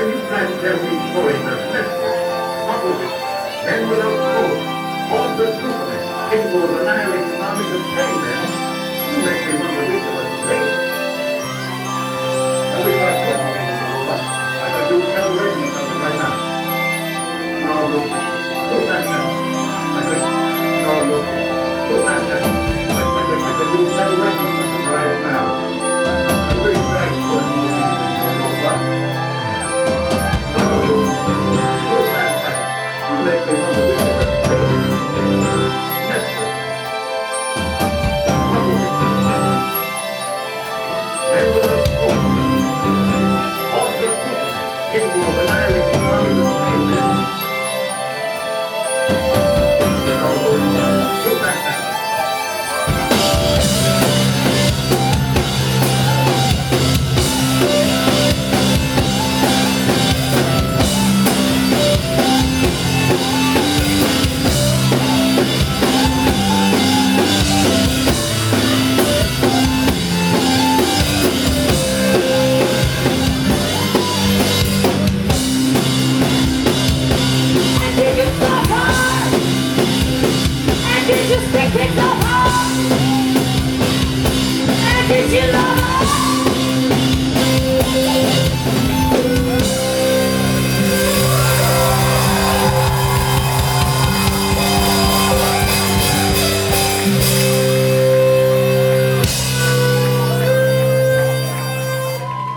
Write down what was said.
you plant every foreigner network, opposite, men without code, all the Superman, capable of annihilating armies of chain men, you make me wonder which of us is great. And we got to I could do calculations something right now. No, look. Look at that. I could, no, look. Look at that. I could do calculations something right now. I'm very glad you wouldn't believe me. Look at that. You make me wonder which of us is great. Network. Men without hope. All the Superman, capable of annihilating armies of chain men. Look at that. Did you love?